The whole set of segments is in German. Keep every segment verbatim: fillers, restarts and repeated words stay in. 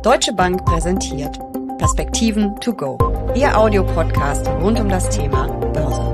Deutsche Bank präsentiert Perspektiven to go, Ihr Audiopodcast rund um das Thema Börse.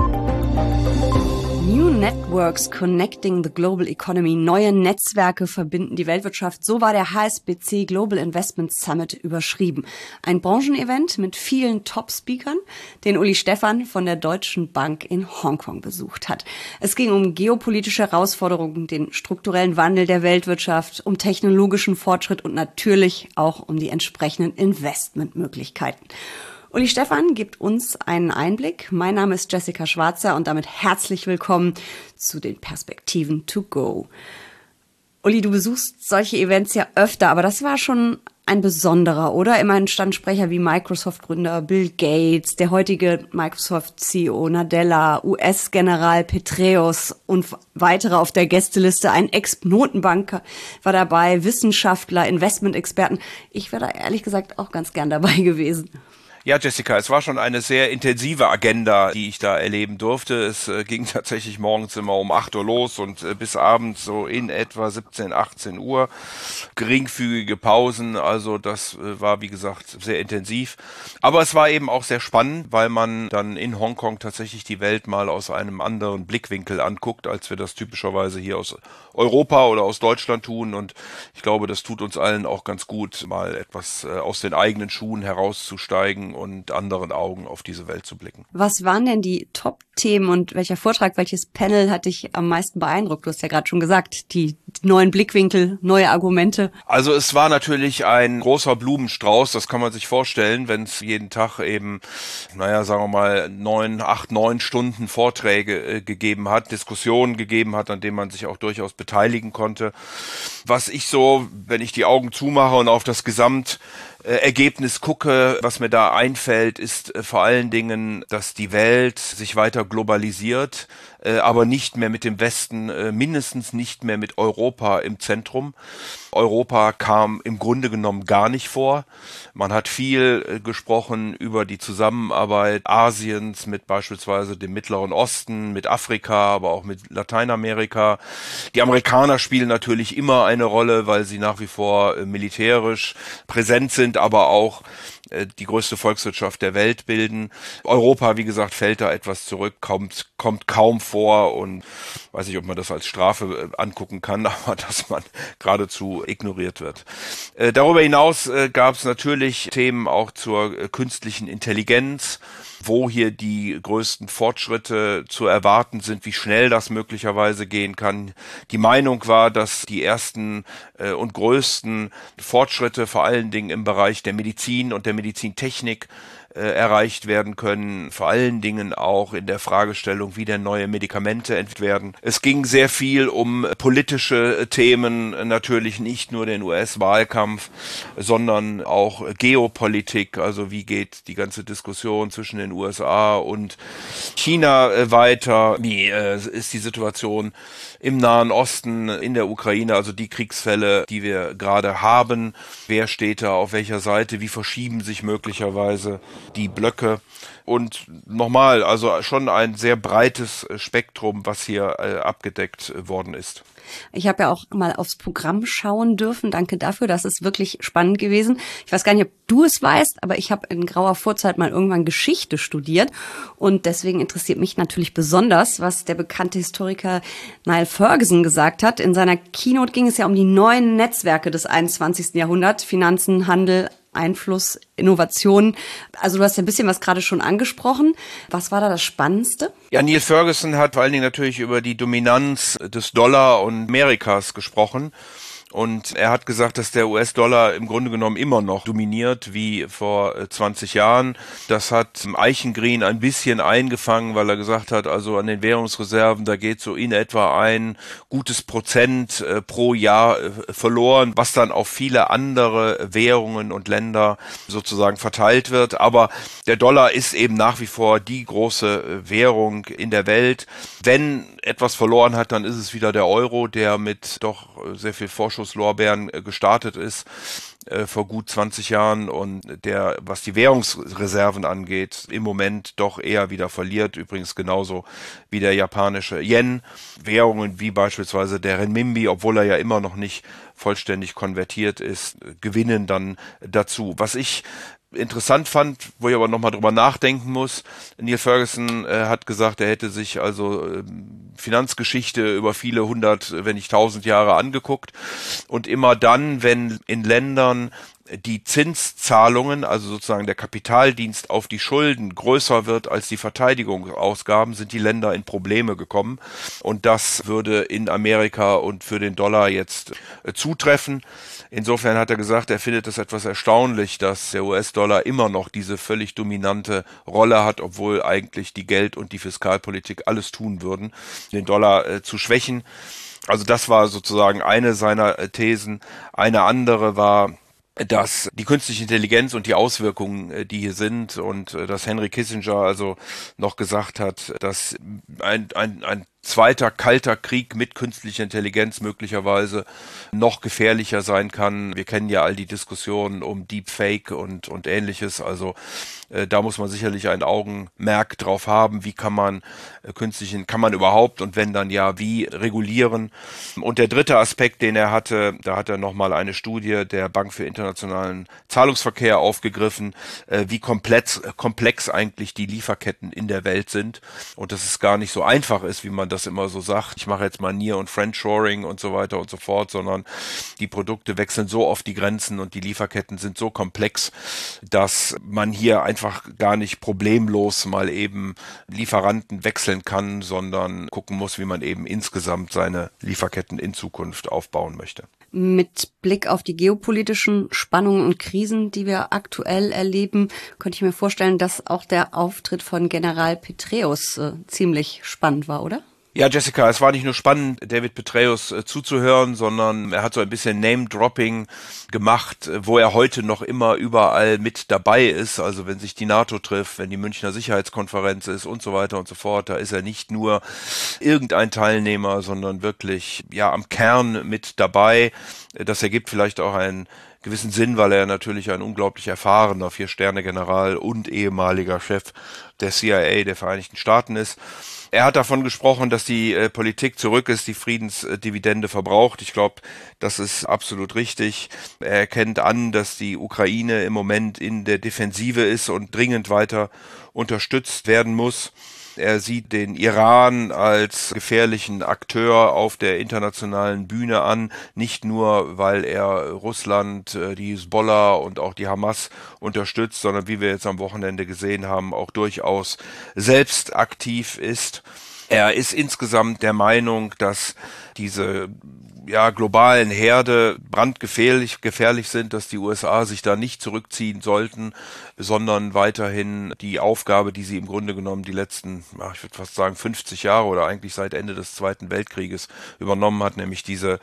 New Networks Connecting the Global Economy. Neue Netzwerke verbinden die Weltwirtschaft. So war der H S B C Global Investment Summit überschrieben. Ein Branchenevent mit vielen Top-Speakern, den Uli Stephan von der Deutschen Bank in Hongkong besucht hat. Es ging um geopolitische Herausforderungen, den strukturellen Wandel der Weltwirtschaft, um technologischen Fortschritt und natürlich auch um die entsprechenden Investmentmöglichkeiten. Uli Stephan gibt uns einen Einblick. Mein Name ist Jessica Schwarzer und damit herzlich willkommen zu den Perspektiven to go. Uli, du besuchst solche Events ja öfter, aber das war schon ein besonderer, oder? Immerhin standen Sprecher wie Microsoft-Gründer Bill Gates, der heutige Microsoft-C E O Nadella, U S-General Petraeus und weitere auf der Gästeliste. Ein Ex-Notenbanker war dabei, Wissenschaftler, Investmentexperten. Ich wäre da ehrlich gesagt auch ganz gern dabei gewesen. Ja, Jessica, es war schon eine sehr intensive Agenda, die ich da erleben durfte. Es äh, ging tatsächlich morgens immer um acht Uhr los und äh, bis abends so in etwa siebzehn, achtzehn Uhr. Geringfügige Pausen, also das äh, war, wie gesagt, sehr intensiv. Aber es war eben auch sehr spannend, weil man dann in Hongkong tatsächlich die Welt mal aus einem anderen Blickwinkel anguckt, als wir das typischerweise hier aus Europa oder aus Deutschland tun. Und ich glaube, das tut uns allen auch ganz gut, mal etwas äh, aus den eigenen Schuhen herauszusteigen und anderen Augen auf diese Welt zu blicken. Was waren denn die Top-Themen und welcher Vortrag, welches Panel hat dich am meisten beeindruckt? Du hast ja gerade schon gesagt, die, die neuen Blickwinkel, neue Argumente. Also es war natürlich ein großer Blumenstrauß, das kann man sich vorstellen, wenn es jeden Tag eben, naja, sagen wir mal, neun, acht, neun Stunden Vorträge äh, gegeben hat, Diskussionen gegeben hat, an denen man sich auch durchaus beteiligen konnte. Was ich so, wenn ich die Augen zumache und auf das Gesamt Äh, Ergebnis gucke, was mir da einfällt, ist äh, vor allen Dingen, dass die Welt sich weiter globalisiert, äh, aber nicht mehr mit dem Westen, äh, mindestens nicht mehr mit Europa im Zentrum. Europa kam im Grunde genommen gar nicht vor. Man hat viel äh, gesprochen über die Zusammenarbeit Asiens mit beispielsweise dem Mittleren Osten, mit Afrika, aber auch mit Lateinamerika. Die Amerikaner spielen natürlich immer eine Rolle, weil sie nach wie vor äh, militärisch präsent sind, aber auch äh, die größte Volkswirtschaft der Welt bilden. Europa, wie gesagt, fällt da etwas zurück, kommt, kommt kaum vor und weiß nicht, ob man das als Strafe äh, angucken kann, aber dass man geradezu ignoriert wird. Äh, darüber hinaus äh, gab es natürlich Themen auch zur äh, künstlichen Intelligenz, wo hier die größten Fortschritte zu erwarten sind, wie schnell das möglicherweise gehen kann. Die Meinung war, dass die ersten äh, und größten Fortschritte vor allen Dingen im Bereich der Medizin und der Medizintechnik äh, erreicht werden können, vor allen Dingen auch in der Fragestellung, wie denn neue Medikamente entwickelt werden. Es ging sehr viel um politische Themen, natürlich nicht nur den U S-Wahlkampf, sondern auch Geopolitik, also wie geht die ganze Diskussion zwischen den U S A und China äh, weiter, wie äh, ist die Situation im Nahen Osten, in der Ukraine, also die Kriegsfälle, die wir gerade haben, wer steht da auf welcher Seite, wie verschieben sich möglicherweise die Blöcke. Und nochmal, also schon ein sehr breites Spektrum, was hier äh, abgedeckt worden ist. Ich habe ja auch mal aufs Programm schauen dürfen. Danke dafür, das ist wirklich spannend gewesen. Ich weiß gar nicht, ob du es weißt, aber ich habe in grauer Vorzeit mal irgendwann Geschichte studiert. Und deswegen interessiert mich natürlich besonders, was der bekannte Historiker Niall Ferguson gesagt hat. In seiner Keynote ging es ja um die neuen Netzwerke des einundzwanzigsten Jahrhunderts, Finanzen, Handel, Einfluss, Innovation. Also du hast ja ein bisschen was gerade schon angesprochen. Was war da das Spannendste? Ja, Niall Ferguson hat vor allen Dingen natürlich über die Dominanz des Dollar und Amerikas gesprochen. Und er hat gesagt, dass der U S-Dollar im Grunde genommen immer noch dominiert wie vor zwanzig Jahren. Das hat Eichengreen ein bisschen eingefangen, weil er gesagt hat, also an den Währungsreserven, da geht so in etwa ein gutes Prozent äh, pro Jahr äh, verloren, was dann auf viele andere Währungen und Länder sozusagen verteilt wird. Aber der Dollar ist eben nach wie vor die große Währung in der Welt. Wenn etwas verloren hat, dann ist es wieder der Euro, der mit doch sehr viel Vorschuss Vorschusslorbeeren gestartet ist vor gut zwanzig Jahren und der, was die Währungsreserven angeht, im Moment doch eher wieder verliert. Übrigens genauso wie der japanische Yen. Währungen wie beispielsweise der Renminbi, obwohl er ja immer noch nicht vollständig konvertiert ist, gewinnen dann dazu. Was ich interessant fand, wo ich aber nochmal drüber nachdenken muss, Neil Ferguson äh, hat gesagt, er hätte sich also äh, Finanzgeschichte über viele hundert, wenn nicht tausend Jahre angeguckt und immer dann, wenn in Ländern die Zinszahlungen, also sozusagen der Kapitaldienst auf die Schulden größer wird als die Verteidigungsausgaben, sind die Länder in Probleme gekommen. Und das würde in Amerika und für den Dollar jetzt äh, zutreffen. Insofern hat er gesagt, er findet es etwas erstaunlich, dass der U S-Dollar immer noch diese völlig dominante Rolle hat, obwohl eigentlich die Geld- und die Fiskalpolitik alles tun würden, den Dollar äh, zu schwächen. Also das war sozusagen eine seiner äh, Thesen. Eine andere war, dass die künstliche Intelligenz und die Auswirkungen, die hier sind, und dass Henry Kissinger also noch gesagt hat, dass ein, ein, ein zweiter kalter Krieg mit künstlicher Intelligenz möglicherweise noch gefährlicher sein kann. Wir kennen ja all die Diskussionen um Deepfake und und ähnliches. Also äh, da muss man sicherlich ein Augenmerk drauf haben. Wie kann man äh, künstlichen, kann man überhaupt und wenn dann ja, wie regulieren? Und der dritte Aspekt, den er hatte, da hat er nochmal eine Studie der Bank für internationalen Zahlungsverkehr aufgegriffen, äh, wie komplex, komplex eigentlich die Lieferketten in der Welt sind und dass es gar nicht so einfach ist, wie man das immer so sagt, ich mache jetzt mal Near- und Friendshoring und so weiter und so fort, sondern die Produkte wechseln so oft die Grenzen und die Lieferketten sind so komplex, dass man hier einfach gar nicht problemlos mal eben Lieferanten wechseln kann, sondern gucken muss, wie man eben insgesamt seine Lieferketten in Zukunft aufbauen möchte. Mit Blick auf die geopolitischen Spannungen und Krisen, die wir aktuell erleben, könnte ich mir vorstellen, dass auch der Auftritt von General Petraeus äh, ziemlich spannend war, oder? Ja, Jessica, es war nicht nur spannend, David Petraeus äh, zuzuhören, sondern er hat so ein bisschen Name-Dropping gemacht, äh, wo er heute noch immer überall mit dabei ist. Also wenn sich die NATO trifft, wenn die Münchner Sicherheitskonferenz ist und so weiter und so fort, da ist er nicht nur irgendein Teilnehmer, sondern wirklich ja am Kern mit dabei. Das ergibt vielleicht auch einen gewissen Sinn, weil er natürlich ein unglaublich erfahrener Vier-Sterne-General und ehemaliger Chef der C I A der Vereinigten Staaten ist. Er hat davon gesprochen, dass die äh, Politik zurück ist, die Friedensdividende verbraucht. Ich glaube, das ist absolut richtig. Er erkennt an, dass die Ukraine im Moment in der Defensive ist und dringend weiter unterstützt werden muss. Er sieht den Iran als gefährlichen Akteur auf der internationalen Bühne an, nicht nur, weil er Russland, die Hisbollah und auch die Hamas unterstützt, sondern wie wir jetzt am Wochenende gesehen haben, auch durchaus selbst aktiv ist. Er ist insgesamt der Meinung, dass diese ja, globalen Herde brandgefährlich gefährlich sind, dass die U S A sich da nicht zurückziehen sollten, sondern weiterhin die Aufgabe, die sie im Grunde genommen die letzten, ich würde fast sagen fünfzig Jahre oder eigentlich seit Ende des Zweiten Weltkrieges übernommen hat, nämlich diese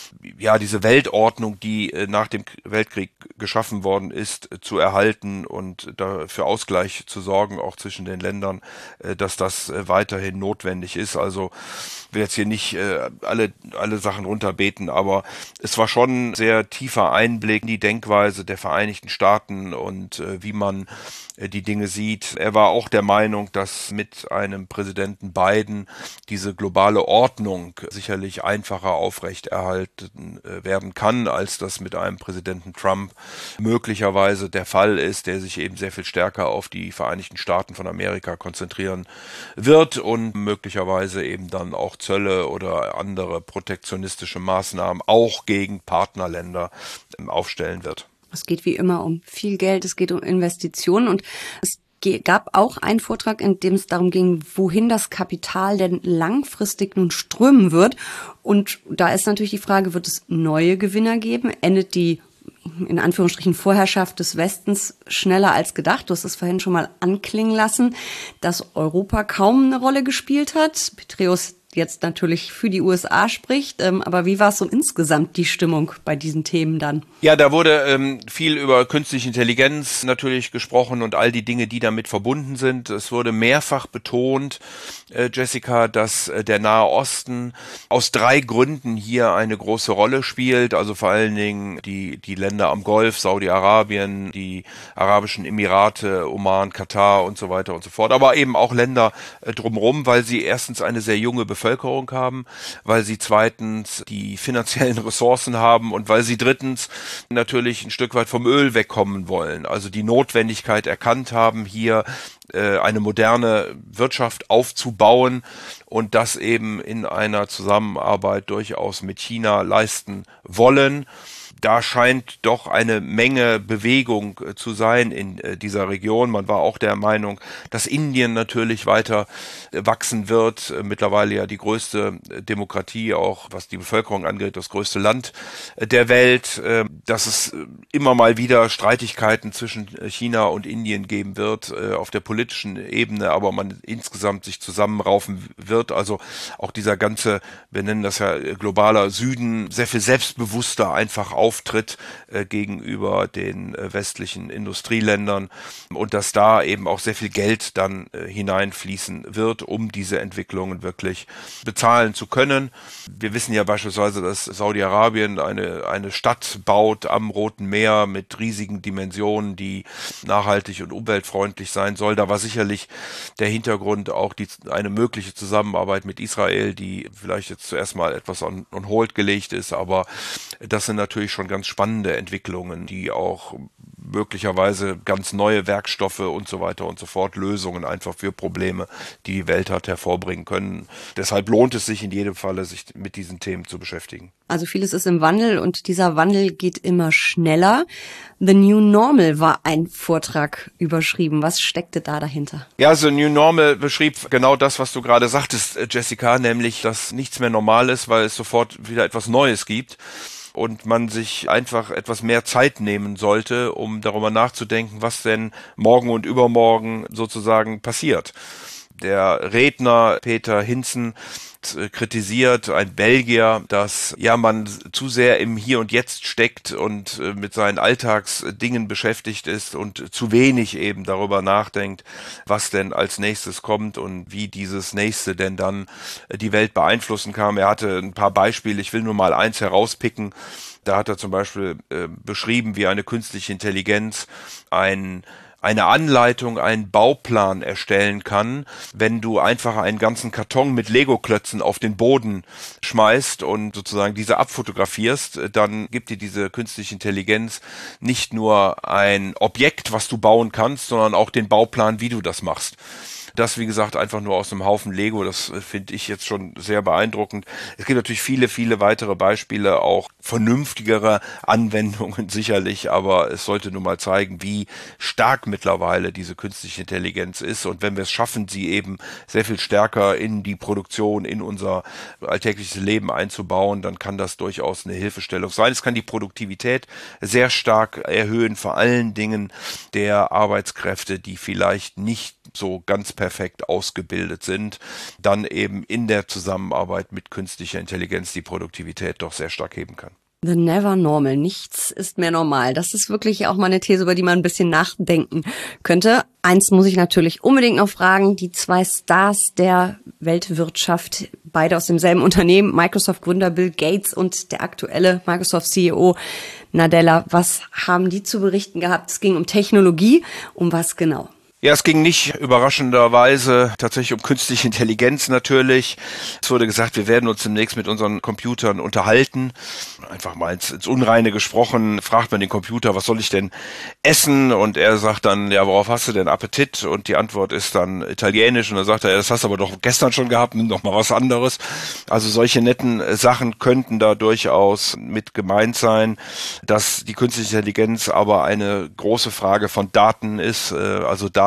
ja diese Weltordnung, die nach dem Weltkrieg geschaffen worden ist, zu erhalten und dafür Ausgleich zu sorgen, auch zwischen den Ländern, dass das weiterhin notwendig ist. Also ich will jetzt hier nicht äh, alle alle Sachen runterbeten, aber es war schon ein sehr tiefer Einblick in die Denkweise der Vereinigten Staaten und äh, wie man äh, die Dinge sieht. Er war auch der Meinung, dass mit einem Präsidenten Biden diese globale Ordnung sicherlich einfacher aufrechterhalten äh, werden kann, als das mit einem Präsidenten Trump möglicherweise der Fall ist, der sich eben sehr viel stärker auf die Vereinigten Staaten von Amerika konzentrieren wird und möglicherweise eben dann auch Zölle oder andere protektionistische Maßnahmen auch gegen Partnerländer aufstellen wird. Es geht wie immer um viel Geld, es geht um Investitionen und es gab auch einen Vortrag, in dem es darum ging, wohin das Kapital denn langfristig nun strömen wird. Und da ist natürlich die Frage, wird es neue Gewinner geben? Endet die in Anführungsstrichen Vorherrschaft des Westens schneller als gedacht? Du hast es vorhin schon mal anklingen lassen, dass Europa kaum eine Rolle gespielt hat. Petraeus jetzt natürlich für die U S A spricht. Ähm, aber wie war es so insgesamt die Stimmung bei diesen Themen dann? Ja, da wurde ähm, viel über künstliche Intelligenz natürlich gesprochen und all die Dinge, die damit verbunden sind. Es wurde mehrfach betont, äh, Jessica, dass äh, der Nahe Osten aus drei Gründen hier eine große Rolle spielt. Also vor allen Dingen die, die Länder am Golf, Saudi-Arabien, die Arabischen Emirate, Oman, Katar und so weiter und so fort. Aber eben auch Länder äh, drumherum, weil sie erstens eine sehr junge Bevölkerung haben, weil sie zweitens die finanziellen Ressourcen haben und weil sie drittens natürlich ein Stück weit vom Öl wegkommen wollen. Also die Notwendigkeit erkannt haben, hier äh, eine moderne Wirtschaft aufzubauen und das eben in einer Zusammenarbeit durchaus mit China leisten wollen. Da scheint doch eine Menge Bewegung äh, zu sein in äh, dieser Region. Man war auch der Meinung, dass Indien natürlich weiter äh, wachsen wird. Äh, mittlerweile ja die größte äh, Demokratie, auch was die Bevölkerung angeht, das größte Land äh, der Welt. Äh, dass es äh, immer mal wieder Streitigkeiten zwischen äh, China und Indien geben wird äh, auf der politischen Ebene, aber man insgesamt sich zusammenraufen wird. Also auch dieser ganze, wir nennen das ja äh, globaler Süden, sehr viel selbstbewusster einfach auf Auftritt äh, gegenüber den äh, westlichen Industrieländern und dass da eben auch sehr viel Geld dann äh, hineinfließen wird, um diese Entwicklungen wirklich bezahlen zu können. Wir wissen ja beispielsweise, dass Saudi-Arabien eine, eine Stadt baut am Roten Meer mit riesigen Dimensionen, die nachhaltig und umweltfreundlich sein soll. Da war sicherlich der Hintergrund auch die, eine mögliche Zusammenarbeit mit Israel, die vielleicht jetzt zuerst mal etwas on, on hold gelegt ist, aber das sind natürlich schon ganz spannende Entwicklungen, die auch möglicherweise ganz neue Werkstoffe und so weiter und so fort, Lösungen einfach für Probleme, die die Welt hat, hervorbringen können. Deshalb lohnt es sich in jedem Falle, sich mit diesen Themen zu beschäftigen. Also vieles ist im Wandel und dieser Wandel geht immer schneller. The New Normal war ein Vortrag überschrieben. Was steckte da dahinter? Ja, The New Normal beschrieb genau das, was du gerade sagtest, Jessica, nämlich, dass nichts mehr normal ist, weil es sofort wieder etwas Neues gibt. Und man sich einfach etwas mehr Zeit nehmen sollte, um darüber nachzudenken, was denn morgen und übermorgen sozusagen passiert. Der Redner Peter Hintzen kritisiert, ein Belgier, dass ja man zu sehr im Hier und Jetzt steckt und äh, mit seinen Alltagsdingen beschäftigt ist und zu wenig eben darüber nachdenkt, was denn als nächstes kommt und wie dieses Nächste denn dann äh, die Welt beeinflussen kann. Er hatte ein paar Beispiele, ich will nur mal eins herauspicken. Da hat er zum Beispiel äh, beschrieben, wie eine künstliche Intelligenz ein eine Anleitung, einen Bauplan erstellen kann, wenn du einfach einen ganzen Karton mit Lego-Klötzen auf den Boden schmeißt und sozusagen diese abfotografierst, dann gibt dir diese künstliche Intelligenz nicht nur ein Objekt, was du bauen kannst, sondern auch den Bauplan, wie du das machst. Das, wie gesagt, einfach nur aus einem Haufen Lego, das finde ich jetzt schon sehr beeindruckend. Es gibt natürlich viele, viele weitere Beispiele, auch vernünftigere Anwendungen sicherlich, aber es sollte nun mal zeigen, wie stark mittlerweile diese künstliche Intelligenz ist. Und wenn wir es schaffen, sie eben sehr viel stärker in die Produktion, in unser alltägliches Leben einzubauen, dann kann das durchaus eine Hilfestellung sein. Es kann die Produktivität sehr stark erhöhen, vor allen Dingen der Arbeitskräfte, die vielleicht nicht so ganz perfekt ausgebildet sind, dann eben in der Zusammenarbeit mit künstlicher Intelligenz die Produktivität doch sehr stark heben kann. The never normal. Nichts ist mehr normal. Das ist wirklich auch mal eine These, über die man ein bisschen nachdenken könnte. Eins muss ich natürlich unbedingt noch fragen. Die zwei Stars der Weltwirtschaft, beide aus demselben Unternehmen, Microsoft-Gründer Bill Gates und der aktuelle Microsoft-C E O Nadella. Was haben die zu berichten gehabt? Es ging um Technologie. Um was genau? Ja, es ging nicht überraschenderweise tatsächlich um künstliche Intelligenz natürlich. Es wurde gesagt, wir werden uns demnächst mit unseren Computern unterhalten. Einfach mal ins, ins Unreine gesprochen, fragt man den Computer, was soll ich denn essen? Und er sagt dann, ja, worauf hast du denn Appetit? Und die Antwort ist dann italienisch. Und dann sagt er, ja, das hast du aber doch gestern schon gehabt, nimm doch mal was anderes. Also solche netten Sachen könnten da durchaus mit gemeint sein, dass die künstliche Intelligenz aber eine große Frage von Daten ist, also Daten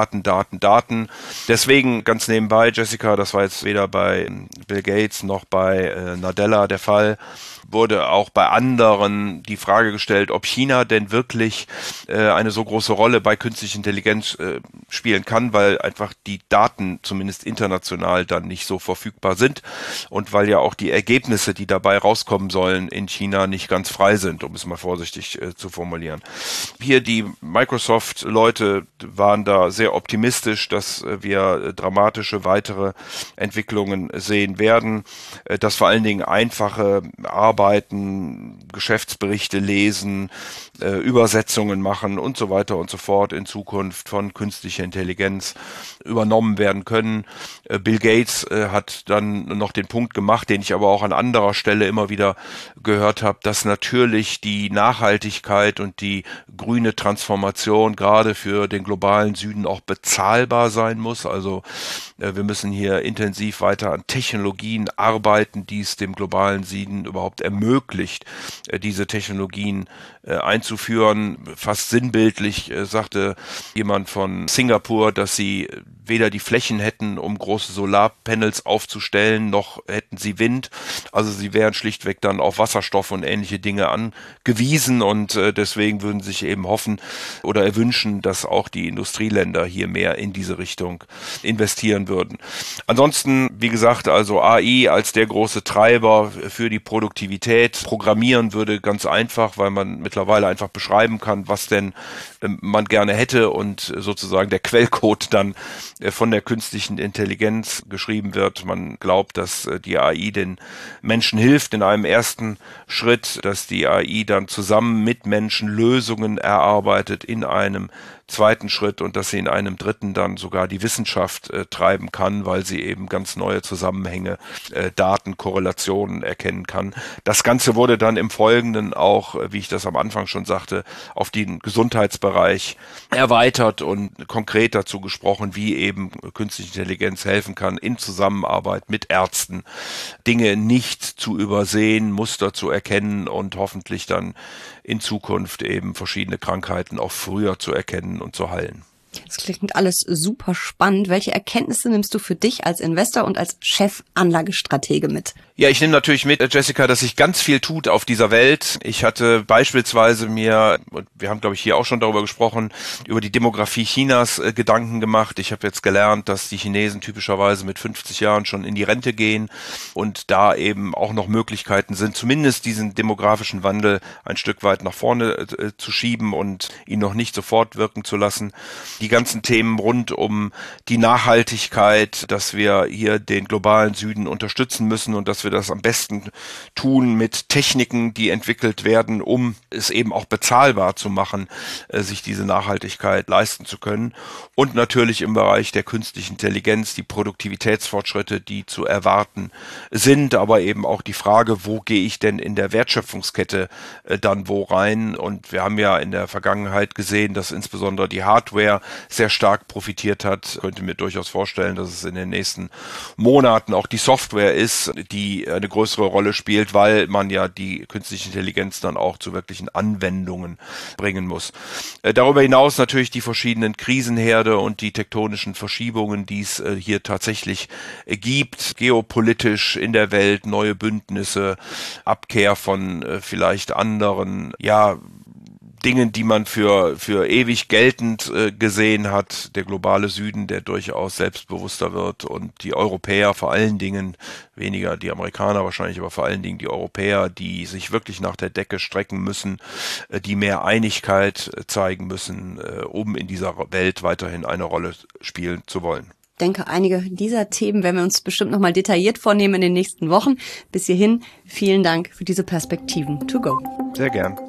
Daten, Daten, Daten. Deswegen ganz nebenbei, Jessica, das war jetzt weder bei Bill Gates noch bei äh, Nadella der Fall, wurde auch bei anderen die Frage gestellt, ob China denn wirklich äh, eine so große Rolle bei künstlicher Intelligenz äh, spielen kann, weil einfach die Daten zumindest international dann nicht so verfügbar sind und weil ja auch die Ergebnisse, die dabei rauskommen sollen, in China nicht ganz frei sind, um es mal vorsichtig äh, zu formulieren. Hier die Microsoft-Leute waren da sehr optimistisch, dass äh, wir äh, dramatische weitere Entwicklungen sehen werden, äh, dass vor allen Dingen einfache Arbeit Arbeiten, Geschäftsberichte lesen, äh, Übersetzungen machen und so weiter und so fort in Zukunft von künstlicher Intelligenz übernommen werden können. Äh, Bill Gates äh, hat dann noch den Punkt gemacht, den ich aber auch an anderer Stelle immer wieder gehört habe, dass natürlich die Nachhaltigkeit und die grüne Transformation gerade für den globalen Süden auch bezahlbar sein muss. Also äh, wir müssen hier intensiv weiter an Technologien arbeiten, die es dem globalen Süden überhaupt ermöglicht, äh, diese Technologien äh, einzuführen. Fast sinnbildlich äh, sagte jemand von Singapur, dass sie weder die Flächen hätten, um große Solarpanels aufzustellen, noch hätten sie Wind. Also sie wären schlichtweg dann auf Wasserstoff und ähnliche Dinge angewiesen und äh, deswegen würden sie sich eben hoffen oder erwünschen, dass auch die Industrieländer hier mehr in diese Richtung investieren würden. Ansonsten, wie gesagt, also A I als der große Treiber für die Produktivität. Programmieren würde ganz einfach, weil man mittlerweile einfach beschreiben kann, was denn äh, man gerne hätte und sozusagen der Quellcode dann äh, von der künstlichen Intelligenz geschrieben wird. Man glaubt, dass äh, die A I den Menschen hilft in einem ersten Schritt, dass die A I dann zusammen mit Menschen Lösungen erarbeitet in einem zweiten Schritt und dass sie in einem dritten dann sogar die Wissenschaft äh, treiben kann, weil sie eben ganz neue Zusammenhänge, äh, Daten, Korrelationen erkennen kann. Das Ganze wurde dann im Folgenden auch, äh, wie ich das am Anfang schon sagte, auf den Gesundheitsbereich erweitert und konkret dazu gesprochen, wie eben künstliche Intelligenz helfen kann, in Zusammenarbeit mit Ärzten Dinge nicht zu übersehen, Muster zu erkennen und hoffentlich dann in Zukunft eben verschiedene Krankheiten auch früher zu erkennen und zu heilen. Das klingt alles super spannend. Welche Erkenntnisse nimmst du für dich als Investor und als Chef-Anlagestratege mit? Ja, ich nehme natürlich mit, Jessica, dass sich ganz viel tut auf dieser Welt. Ich hatte beispielsweise mir, und wir haben, glaube ich, hier auch schon darüber gesprochen, über die Demografie Chinas äh, Gedanken gemacht. Ich habe jetzt gelernt, dass die Chinesen typischerweise mit fünfzig Jahren schon in die Rente gehen und da eben auch noch Möglichkeiten sind, zumindest diesen demografischen Wandel ein Stück weit nach vorne äh, zu schieben und ihn noch nicht sofort wirken zu lassen. Die ganzen Themen rund um die Nachhaltigkeit, dass wir hier den globalen Süden unterstützen müssen und dass wir das am besten tun mit Techniken, die entwickelt werden, um es eben auch bezahlbar zu machen, äh, sich diese Nachhaltigkeit leisten zu können. Und natürlich im Bereich der künstlichen Intelligenz die Produktivitätsfortschritte, die zu erwarten sind, aber eben auch die Frage, wo gehe ich denn in der Wertschöpfungskette äh, dann wo rein? Und wir haben ja in der Vergangenheit gesehen, dass insbesondere die Hardware sehr stark profitiert hat. Ich könnte mir durchaus vorstellen, dass es in den nächsten Monaten auch die Software ist, die eine größere Rolle spielt, weil man ja die künstliche Intelligenz dann auch zu wirklichen Anwendungen bringen muss. Äh, darüber hinaus natürlich die verschiedenen Krisenherde und die tektonischen Verschiebungen, die es äh, hier tatsächlich äh, gibt, geopolitisch in der Welt, neue Bündnisse, Abkehr von äh, vielleicht anderen, ja, Dingen, die man für für ewig geltend äh, gesehen hat, der globale Süden, der durchaus selbstbewusster wird und die Europäer vor allen Dingen, weniger die Amerikaner wahrscheinlich, aber vor allen Dingen die Europäer, die sich wirklich nach der Decke strecken müssen, äh, die mehr Einigkeit äh, zeigen müssen, äh, um in dieser Welt weiterhin eine Rolle spielen zu wollen. Ich denke, einige dieser Themen werden wir uns bestimmt nochmal detailliert vornehmen in den nächsten Wochen. Bis hierhin, vielen Dank für diese Perspektiven to go. Sehr gern.